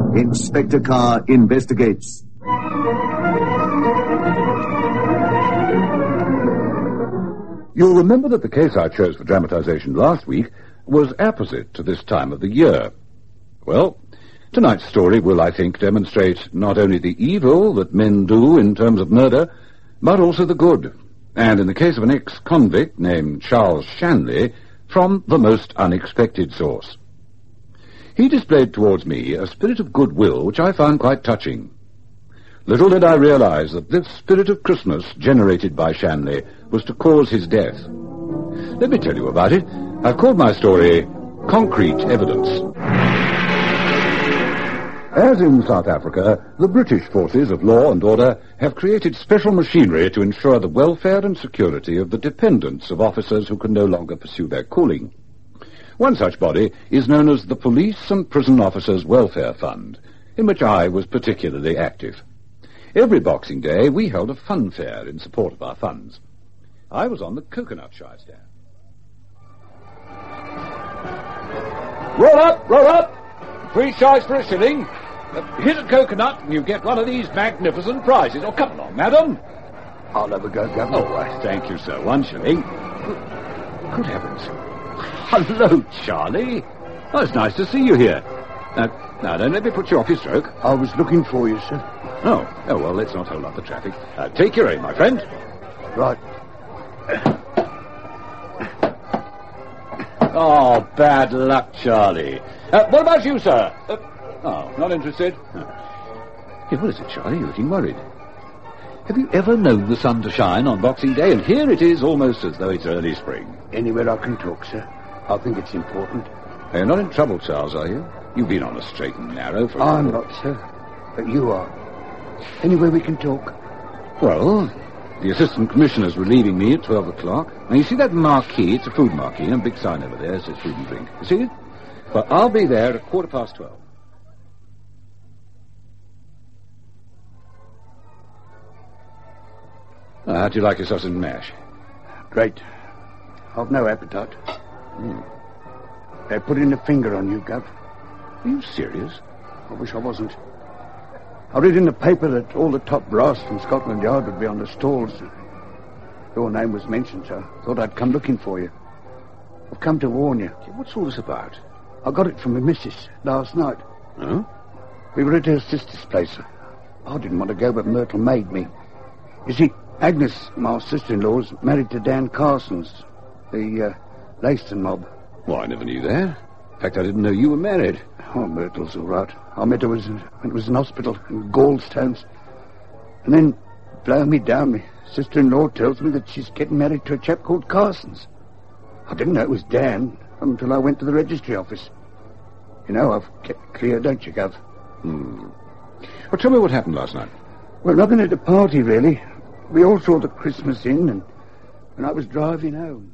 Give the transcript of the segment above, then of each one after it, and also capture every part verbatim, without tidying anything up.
Inspector Carr investigates. You'll remember that the case I chose for dramatization last week was apposite to this time of the year. Well, tonight's story will, I think, demonstrate not only the evil that men do in terms of murder, but also the good. And in the case of an ex-convict named Charles Shanley, from the most unexpected source. He displayed towards me a spirit of goodwill which I found quite touching. Little did I realize that this spirit of Christmas generated by Shanley was to cause his death. Let me tell you about it. I've called my story Concrete Evidence. As in South Africa, the British forces of law and order have created special machinery to ensure the welfare and security of the dependents of officers who can no longer pursue their calling. One such body is known as the Police and Prison Officers Welfare Fund, in which I was particularly active. Every Boxing Day, we held a fun fair in support of our funds. I was on the coconut shy stand. Roll up, roll up! Three shies for a shilling. Uh, hit a coconut and you get one of these magnificent prizes. Oh, come along, madam. I'll have a go, Governor. Oh, I thank you, sir. One shilling. Good, good heavens. Hello, Charlie. Oh, it's nice to see you here. Now, now, don't let me put you off your stroke. I was looking for you, sir. Oh, oh, well, let's not hold up the traffic. Uh, take your aim, my friend. Right. Oh, bad luck, Charlie. Uh, what about you, sir? Uh, oh, not interested? Hey, what is it, Charlie? You're looking worried. Have you ever known the sun to shine on Boxing Day? And here it is almost as though it's early spring. Anywhere I can talk, sir. I think it's important. You're not in trouble, Charles, are you? You've been on a straight and narrow for... I'm not, sir. But you are. Anywhere we can talk. Well, the Assistant Commissioner's relieving me at twelve o'clock. Now, you see that marquee? It's a food marquee, and a big sign over there says food and drink. You see it? Well, I'll be there at quarter past twelve. Uh, how'd you like your sausage and mash? Great. I've no appetite. Mm. They're putting a finger on you, Gov. Are you serious? I wish I wasn't. I read in the paper that all the top brass from Scotland Yard would be on the stalls. Your name was mentioned, so I thought I'd come looking for you. I've come to warn you. What's all this about? I got it from my missus last night. Huh? We were at her sister's place. I didn't want to go, but Myrtle made me. You see, Agnes, my sister-in-law, is married to Dan Carsons, the uh, Leyston mob. Well, I never knew that. In fact, I didn't know you were married. Oh, Myrtle's all right. I met her was, when it was in hospital in Gallstones. And then, blow me down, my sister-in-law tells me that she's getting married to a chap called Carsons. I didn't know it was Dan until I went to the registry office. You know, I've kept clear, don't you, Gov? Hmm. Well, tell me what happened last night. Well, nothing at the party, really. We all saw the Christmas Inn, and when I was driving home...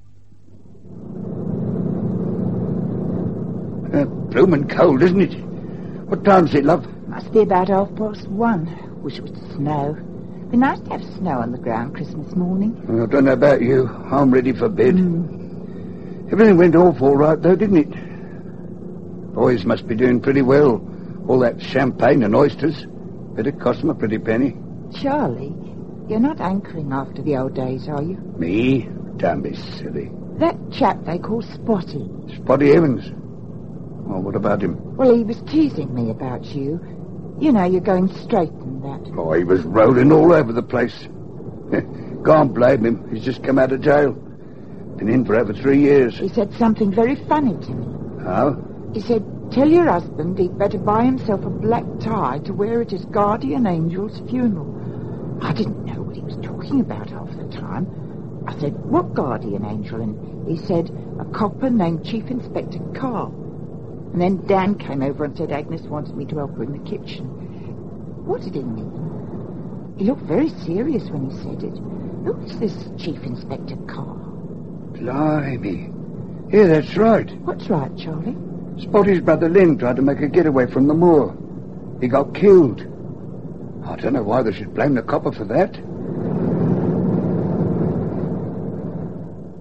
Uh, bloomin' cold, isn't it? What time's it, love? Must be about half past one. Wish it would snow. Be nice to have snow on the ground Christmas morning. Well, I don't know about you. I'm ready for bed. Mm. Everything went off all right, though, didn't it? Boys must be doing pretty well. All that champagne and oysters. Better cost them a pretty penny. Charlie, you're not anchoring after the old days, are you? Me? Don't be silly. That chap they call Spotty. Spotty Evans? Well, what about him? Well, he was teasing me about you. You know, you're going straight and that. Oh, he was rolling all over the place. Can't blame him. He's just come out of jail. Been in for over three years. He said something very funny to me. How? He said, tell your husband he'd better buy himself a black tie to wear at his guardian angel's funeral. I didn't know what he was talking about half the time. I said, what guardian angel? And he said, a copper named Chief Inspector Carr. And then Dan came over and said Agnes wanted me to help her in the kitchen. What did he mean? He looked very serious when he said it. Who is this Chief Inspector Carr? Blimey. Yeah, that's right. What's right, Charlie? Spotty's brother Lynn tried to make a getaway from the moor. He got killed. I don't know why they should blame the copper for that.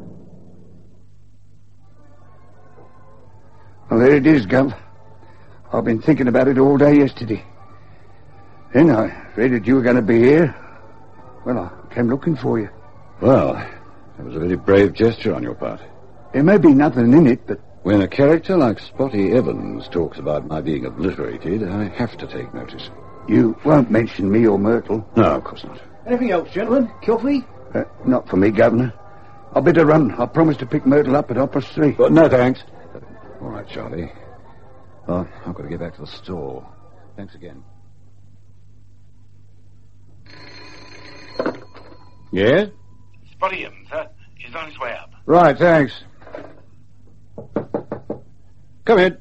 Well, there it is, Gov. I've been thinking about it all day yesterday. Then I read that you were going to be here. Well, I came looking for you. Well, that was a very brave gesture on your part. There may be nothing in it, but... When a character like Spotty Evans talks about my being obliterated, I have to take notice. You won't mention me or Myrtle? No, of course not. Anything else, gentlemen? Coffee? Uh, not for me, Governor. I'll better run. I promised to pick Myrtle up at half past three. But no, thanks. All right, Charlie. Well, I've got to get back to the store. Thanks again. Yes? Spotty Evans, sir. He's on his way up. Right, thanks. Come in.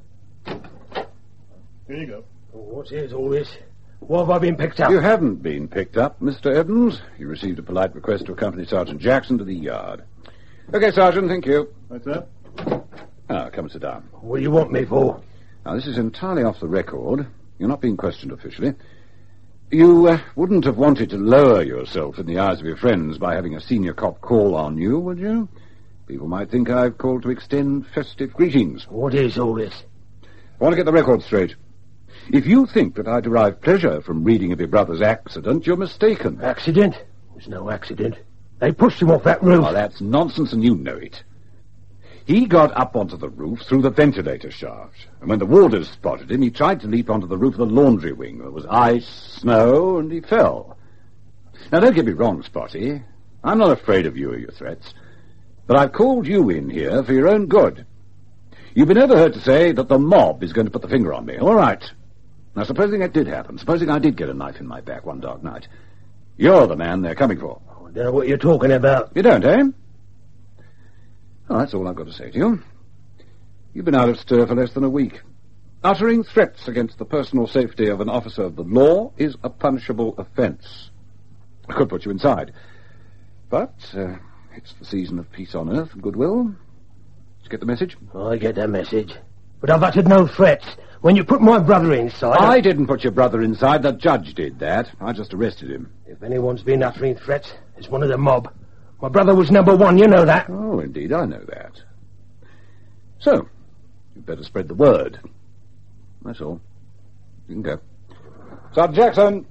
Here you go. Oh, what's here's all this? Why have I been picked up? You haven't been picked up, Mister Evans. You received a polite request to accompany Sergeant Jackson to the yard. Okay, Sergeant, thank you. Right, sir. Ah, come and sit down. What do you want me for? Now, this is entirely off the record. You're not being questioned officially. You uh, wouldn't have wanted to lower yourself in the eyes of your friends by having a senior cop call on you, would you? People might think I've called to extend festive greetings. What is all this? I want to get the record straight. If you think that I derive pleasure from reading of your brother's accident, you're mistaken. Accident? There's no accident. They pushed him off that roof. Oh, that's nonsense, and you know it. He got up onto the roof through the ventilator shaft, and when the warders spotted him, he tried to leap onto the roof of the laundry wing. There was ice, snow, and he fell. Now, don't get me wrong, Spotty. I'm not afraid of you or your threats, but I've called you in here for your own good. You've been overheard to say that the mob is going to put the finger on me. All right. Now, supposing that did happen, supposing I did get a knife in my back one dark night, you're the man they're coming for. I don't know what you're talking about. You don't, eh? Well, that's all I've got to say to you. You've been out of stir for less than a week. Uttering threats against the personal safety of an officer of the law is a punishable offence. I could put you inside. But uh, it's the season of peace on earth and goodwill. Did you get the message? I get the message. But I've uttered no threats. When you put my brother inside... I, I didn't put your brother inside. The judge did that. I just arrested him. If anyone's been uttering threats, it's one of the mob. My brother was number one, you know that. Oh, indeed, I know that. So, you'd better spread the word. That's all. You can go. Sergeant Jackson!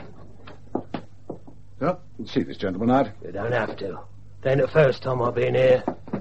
Sir? See this gentleman out. You don't have to. It ain't the first time I've been here.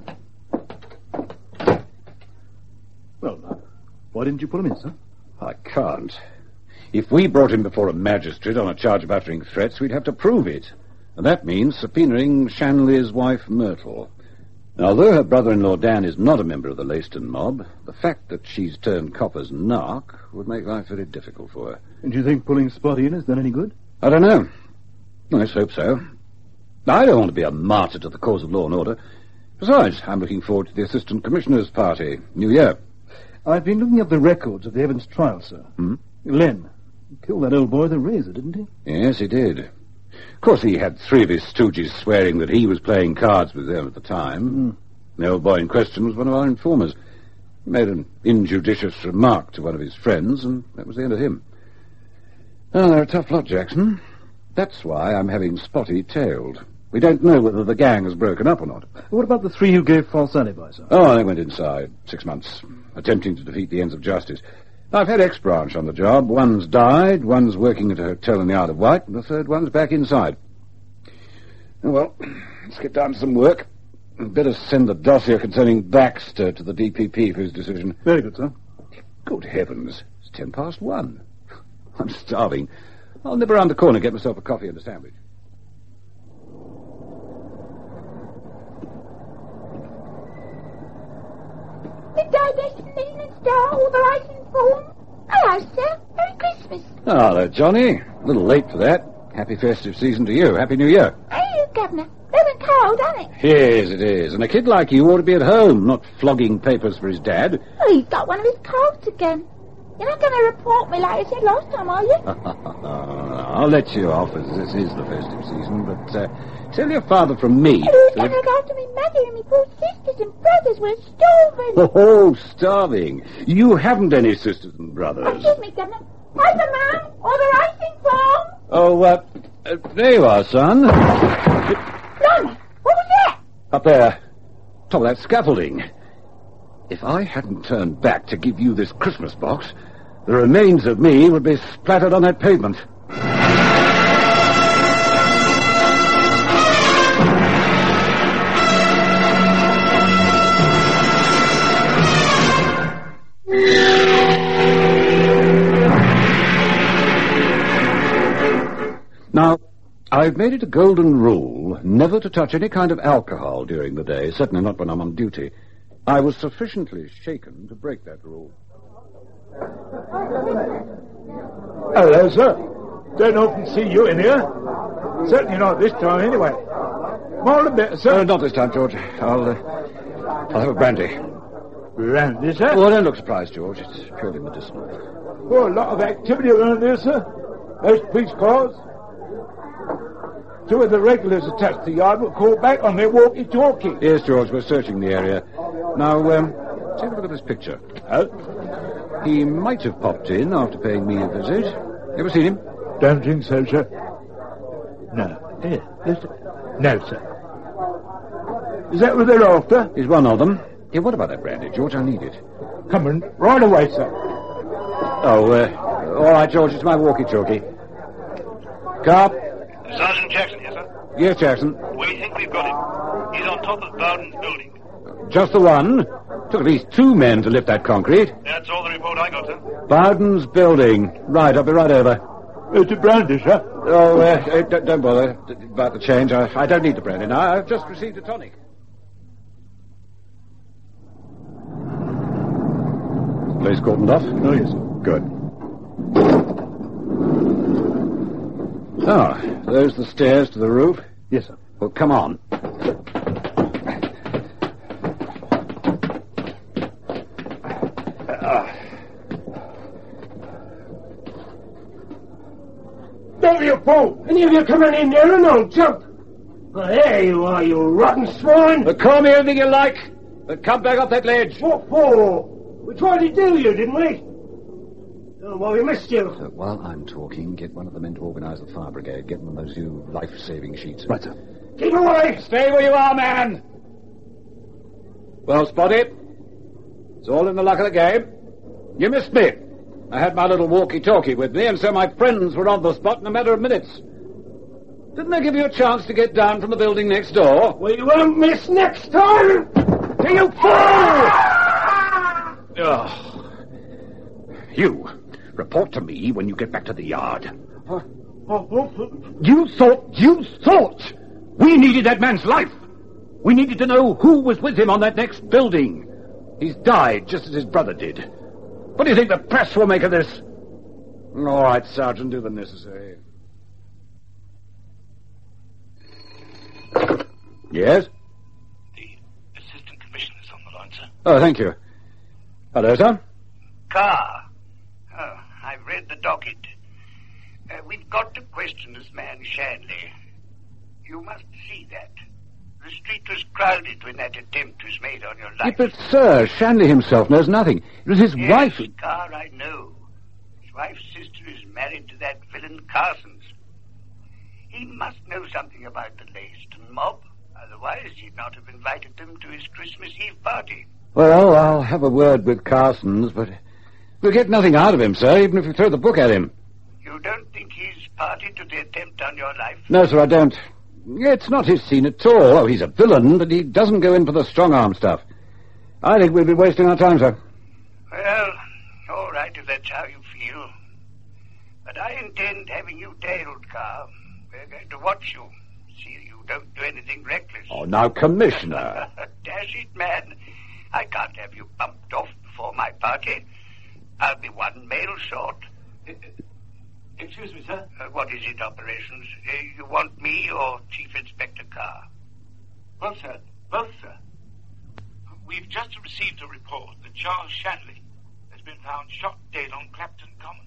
Well, uh, why didn't you pull him in, sir? I can't. If we brought him before a magistrate on a charge of uttering threats, we'd have to prove it. And that means subpoenaing Shanley's wife, Myrtle. Now, although her brother-in-law, Dan, is not a member of the Leyston mob, the fact that she's turned Copper's narc would make life very difficult for her. And do you think pulling Spotty in has done any good? I don't know. Let's hope so. I don't want to be a martyr to the cause of law and order. Besides, I'm looking forward to the Assistant Commissioner's party, New Year. I've been looking up the records of the Evans trial, sir. Hmm? Len killed that old boy with a razor, didn't he? Yes, he did. Of course, he had three of his stooges swearing that he was playing cards with them at the time. Mm. The old boy in question was one of our informers. He made an injudicious remark to one of his friends, and that was the end of him. Oh, they're a tough lot, Jackson. That's why I'm having Spotty tailed. We don't know whether the gang has broken up or not. What about the three who gave false alibis, sir? Oh, they went inside. Six months. Attempting to defeat the ends of justice. I've had ex-branch on the job. One's died, one's working at a hotel in the Isle of Wight, and the third one's back inside. Oh, well, let's get down to some work. I'd better send the dossier concerning Baxter to the D P P for his decision. Very good, sir. Good heavens. It's ten past one. I'm starving. I'll nip around the corner and get myself a coffee and a sandwich. Midday Destination Star, authorising form. Hello, sir. Merry Christmas. Oh, there, Johnny. A little late for that. Happy festive season to you. Happy New Year. Hey, you, Governor. Living cold, ain't it? Yes, it is. And a kid like you ought to be at home, not flogging papers for his dad. Oh, he's got one of his colds again. You're not going to report me like you said last time, are you? I'll let you off, as this is the festive season, but uh, tell your father from me... Who's going to look after me mother and me poor sisters and brothers? We're starving. Oh, starving. You haven't any sisters and brothers. Excuse me, Governor. Hi, Ma'am. Authorising form. Oh, uh, uh, there you are, son. Blimey, what was that? Up there, top of that scaffolding. If I hadn't turned back to give you this Christmas box, the remains of me would be splattered on that pavement. Now, I've made it a golden rule never to touch any kind of alcohol during the day, certainly not when I'm on duty. I was sufficiently shaken to break that rule. Hello, sir. Don't often see you in here. Certainly not this time, anyway. More a bit, sir. Uh, not this time, George. I'll, uh, I'll have a brandy. Brandy, sir? Oh, don't look surprised, George. It's purely medicinal. Oh, a lot of activity around here, sir. Those police cars. Two of the regulars attached to the yard were called back on their walkie-talkie. Yes, George, we're searching the area. Now, um, take a look at this picture. Oh? He might have popped in after paying me a visit. Ever seen him? Don't think so, sir. No. Here, listen. No, sir. Is that what they're after? He's one of them. Yeah, what about that brandy, George? I need it. Come on, right away, sir. Oh, uh, all right, George, it's my walkie-talkie. Carp? Sergeant Jackson, yes, sir? Yes, Jackson. We think we've got him. He's on top of Bowden's building. Just the one? Took at least two men to lift that concrete. That's all the report I got, sir. Bowden's building. Right, I'll be right over. It's a brandy, sir. Oh, uh, uh, don't, don't bother about the change. I, I don't need the brandy now. I've just received a tonic. Place cordoned off? Oh, yes, sir. Good. Ah, those the stairs to the roof? Yes, sir. Well, come on. Don't be a fool! Any of you coming in there and I'll jump! Well, there you are, you rotten swine! But call me anything you like, but come back off that ledge. What for? We tried to do you, didn't we? Oh, well, we missed you. Uh, while I'm talking, get one of the men to organize the fire brigade. Get them those new life-saving sheets. Right, sir. Keep away! Stay where you are, man! Well, Spotty, it's all in the luck of the game. You missed me. I had my little walkie-talkie with me, and so my friends were on the spot in a matter of minutes. Didn't I give you a chance to get down from the building next door? We won't miss next time! You fool! Oh. You, report to me when you get back to the yard. Uh, uh, uh, You thought, you thought we needed that man's life. We needed to know who was with him on that next building. He's died just as his brother did. What do you think the press will make of this? All right, Sergeant, do the necessary. Yes? The assistant commissioner's on the line, sir. Oh, thank you. Hello, sir. Carr. Oh, I've read the docket. Uh, we've got to question this man Shanley. You must see that. The street was crowded when that attempt was made on your life. Yeah, but, sir, Shanley himself knows nothing. It was his yes, wife... Carr, I know. His wife's sister is married to that villain Carsons. He must know something about the Leyston mob. Otherwise, he'd not have invited them to his Christmas Eve party. Well, I'll have a word with Carsons, but we'll get nothing out of him, sir, even if we throw the book at him. You don't think he's party to the attempt on your life? No, sir, I don't. It's not his scene at all. Oh, he's a villain, but he doesn't go in for the strong-arm stuff. I think we'll be wasting our time, sir. Well, all right, if that's how you feel. But I intend having you tailed, Carr. We're going to watch you. See you don't do anything reckless. Oh, now, Commissioner. Dash it, man. I can't have you bumped off before my party. I'll be one mail short. Excuse me, sir. Uh, what is it, operations? Uh, you want me or Chief Inspector Carr? Both, sir. Both, sir. We've just received a report that Charles Shanley has been found shot dead on Clapton Common.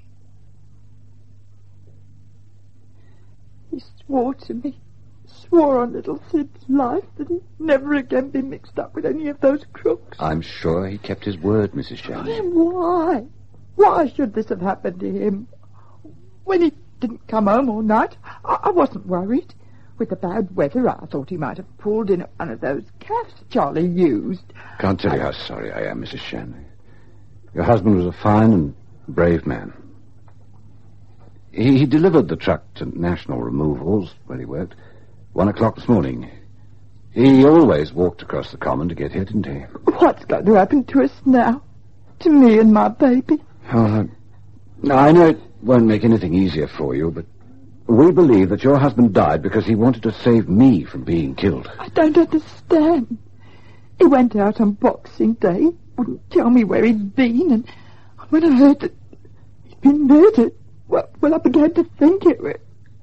He swore to me, swore on little Sid's life that he'd never again be mixed up with any of those crooks. I'm sure he kept his word, Missus Shanley. And why? Why should this have happened to him? When he didn't come home all night, I, I wasn't worried. With the bad weather, I thought he might have pulled in one of those calves Charlie used. Can't tell you how sorry I am, Missus Shanley. Your husband was a fine and Brave man. He, he delivered the truck to National Removals, where he worked, one o'clock this morning. He always walked across the common to get here, didn't he? What's going to happen to us now? To me and my baby? Oh, uh, I know it won't make anything easier for you, but we believe that your husband died because he wanted to save me from being killed. I don't understand. He went out on Boxing Day, wouldn't tell me where he'd been, and when I heard that he'd been murdered, well, well I began to think it was...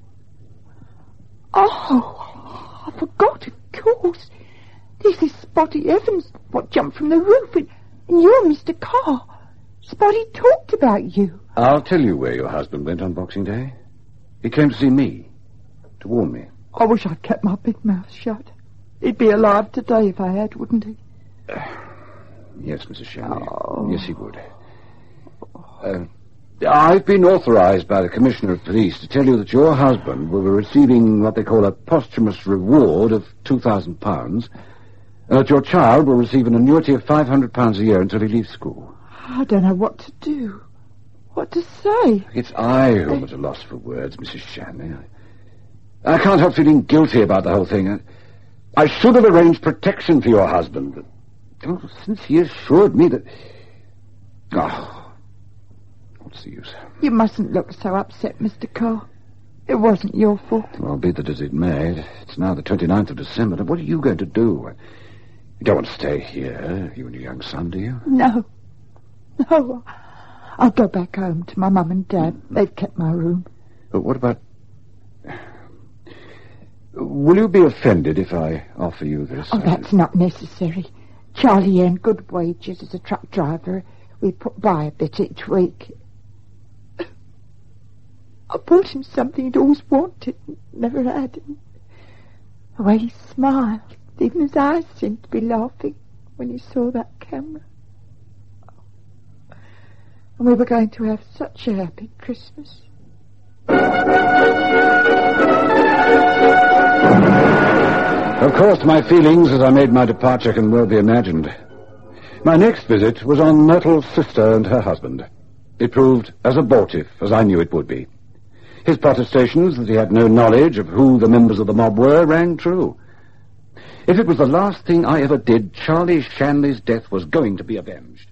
Oh, I forgot, of course. This is Spotty Evans, what jumped from the roof, and, and you're Mister Carr. Spotty talked about you. I'll tell you where your husband went on Boxing Day. He came to see me, to warn me. I wish I'd kept my big mouth shut. He'd be alive today if I had, wouldn't he? Uh, yes, Missus Shanley. Oh. Yes, he would. Uh, I've been authorized by the Commissioner of Police to tell you that your husband will be receiving what they call a posthumous reward of two thousand pounds, and that your child will receive an annuity of five hundred pounds a year until he leaves school. I don't know what to do. What to say? It's I who am at a loss for words, Missus Shanley. I, I can't help feeling guilty about the whole thing. I, I should have arranged protection for your husband, but oh, since he assured me that... Oh, what's the use? You mustn't look so upset, Mister Carr. It wasn't your fault. Well, be that as it may, it's now the twenty-ninth of December. What are you going to do? You don't want to stay here, you and your young son, do you? No. No. I'll go back home to my mum and dad. They've kept my room. But what about... Will you be offended if I offer you this? Oh, that's not necessary. Charlie earned good wages as a truck driver. We put by a bit each week. I bought him something he'd always wanted, never had. The way he smiled, even his eyes seemed to be laughing when he saw that camera. And we were going to have such a happy Christmas. Of course, my feelings as I made my departure can well be imagined. My next visit was on Myrtle's sister and her husband. It proved as abortive as I knew it would be. His protestations that he had no knowledge of who the members of the mob were rang true. If it was the last thing I ever did, Charlie Shanley's death was going to be avenged.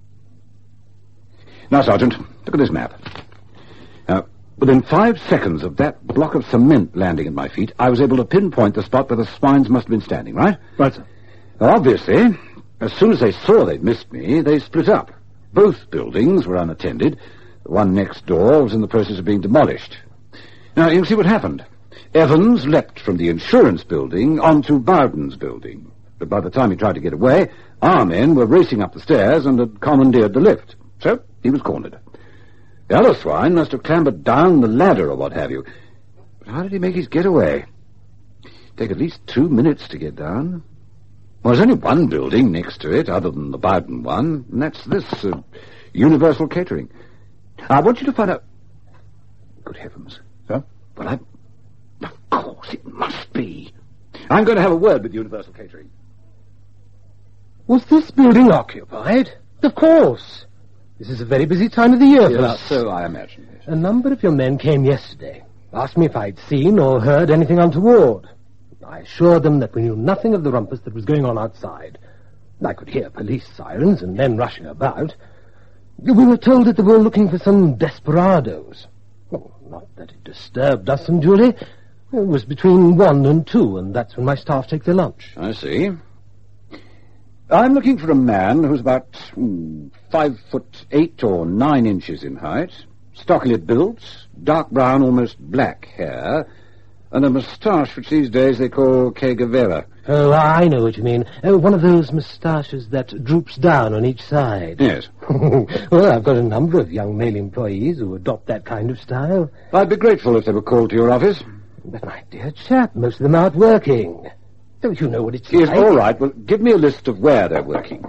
Now, Sergeant, look at this map. Now, within five seconds of that block of cement landing at my feet, I was able to pinpoint the spot where the swines must have been standing, right? Right, sir. Now, obviously, as soon as they saw they'd missed me, they split up. Both buildings were unattended. The one next door was in the process of being demolished. Now, you can see what happened. Evans leapt from the insurance building onto Bowden's building. But by the time he tried to get away, our men were racing up the stairs and had commandeered the lift. So, he was cornered. The other swine must have clambered down the ladder or what have you. But how did he make his getaway? Take at least two minutes to get down. Well, there's only one building next to it, other than the Bowden one, and that's this, uh, Universal Catering. I want you to find out... Good heavens. Sir? Well, I... Of course, it must be. I'm going to have a word with Universal Catering. Was this building occupied? Of course. This is a very busy time of the year yes, for us. So I imagine it. A number of your men came yesterday, asked me if I'd seen or heard anything untoward. I assured them that we knew nothing of the rumpus that was going on outside. I could hear police sirens and men rushing about. We were told that they were looking for some desperados. Well, not that it disturbed us unduly. It was between one and two, and that's when my staff take their lunch. I see. I'm looking for a man who's about mm, five foot eight or nine inches in height, stockily built, dark brown, almost black hair, and a moustache which these days they call Che Guevara. Oh, I know what you mean. Oh, one of those moustaches that droops down on each side. Yes. Well, I've got a number of young male employees who adopt that kind of style. I'd be grateful if they were called to your office. But, my dear chap, most of them aren't working. Don't you know what it's Yes, like? all right. Well, give me a list of where they're working.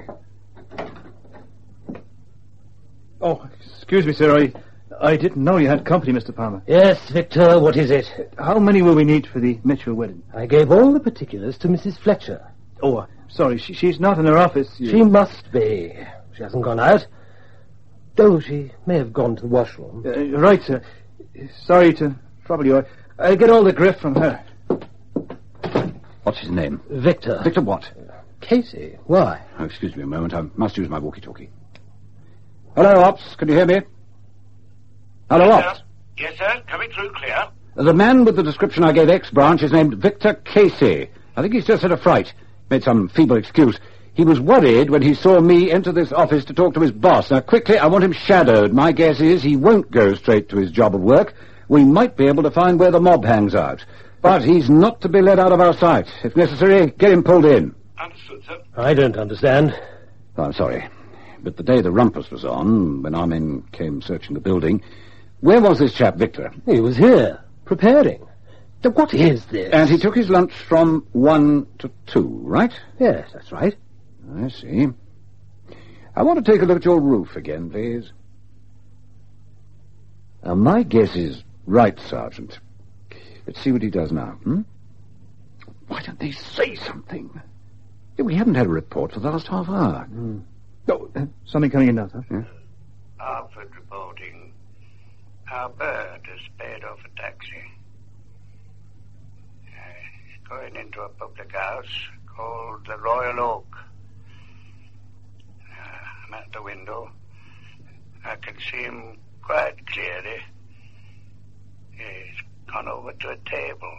Oh, excuse me, sir. I, I didn't know you had company, Mister Palmer. Yes, Victor, what is it? How many will we need for the Mitchell wedding? I gave all the particulars to Missus Fletcher. Oh, sorry, she, she's not in her office. You... She must be. She hasn't gone out. Oh, she may have gone to the washroom. Uh, right, sir. Sorry to trouble you. I'll get all the griff from her. What's his name? Victor. Victor what? Casey. Why? Oh, excuse me a moment. I must use my walkie-talkie. Hello, Ops. Can you hear me? Hello, Yes, Ops. sir. Yes, sir. Coming through clear. The man with the description I gave X-Branch is named Victor Casey. I think he's just had a fright. Made some feeble excuse. He was worried when he saw me enter this office to talk to his boss. Now, quickly, I want him shadowed. My guess is he won't go straight to his job of work. We might be able to find where the mob hangs out. But he's not to be let out of our sight. If necessary, get him pulled in. Understood, sir. I don't understand. Oh, I'm sorry. But the day the rumpus was on, when our men came searching the building, where was this chap, Victor? He was here, preparing. Now, what is this? And he took his lunch from one to two, right? Yes, that's right. I see. I want to take a look at your roof again, please. Now, my guess is right, Sergeant. Let's see what he does now, hmm? Why don't they say something? Yeah, we haven't had a report for the last half hour. Mm. Oh, uh, something coming in now, sir. Yeah? Alfred reporting. Our bird has paid off a taxi. Uh, he's going into a public house called the Royal Oak. Uh, I'm at the window. I can see him quite clearly. He's gone over to a table.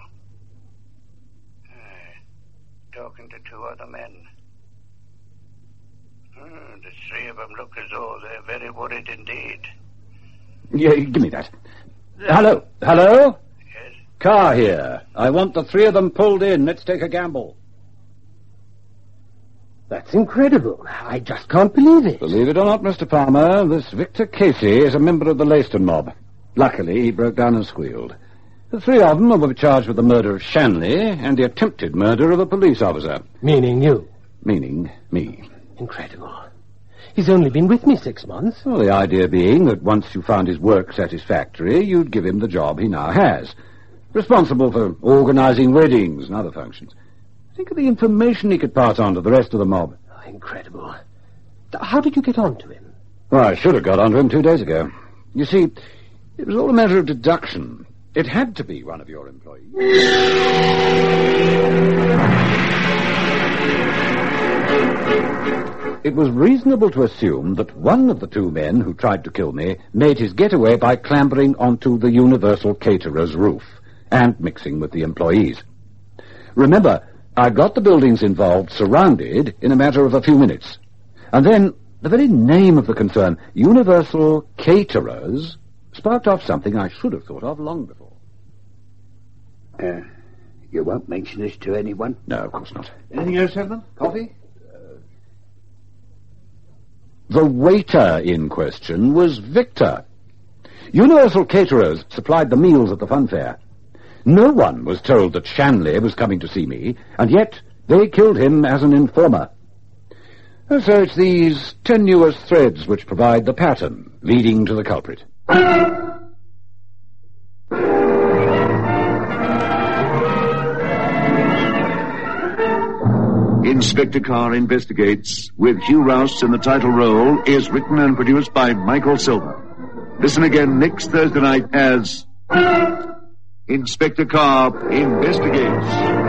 Uh, talking to two other men. Mm, the three of them look as though they're very worried indeed. Yeah, give me that. Hello? Hello? Yes? Car here. I want the three of them pulled in. Let's take a gamble. That's incredible. I just can't believe it. Believe it or not, Mister Palmer, this Victor Casey is a member of the Leyston mob. Luckily, he broke down and squealed. The three of them will be charged with the murder of Shanley and the attempted murder of a police officer. Meaning you. Meaning me. Incredible. He's only been with me six months. Well, the idea being that once you found his work satisfactory, you'd give him the job he now has. Responsible for organizing weddings and other functions. Think of the information he could pass on to the rest of the mob. Oh, incredible. How did you get on to him? Well, I should have got onto him two days ago. You see, it was all a matter of deduction. It had to be one of your employees. It was reasonable to assume that one of the two men who tried to kill me made his getaway by clambering onto the Universal Caterer's roof and mixing with the employees. Remember, I got the buildings involved surrounded in a matter of a few minutes. And then the very name of the concern, Universal Caterers, sparked off something I should have thought of long before. Uh, you won't mention this to anyone? No, of course not. Anything else, gentlemen? Coffee? The waiter in question was Victor. Universal Caterers supplied the meals at the fun fair. No one was told that Shanley was coming to see me, and yet they killed him as an informer. And so it's these tenuous threads which provide the pattern leading to the culprit. Inspector Carr Investigates, with Hugh Rouse in the title role, is written and produced by Michael Silver. Listen again next Thursday night as Inspector Carr Investigates.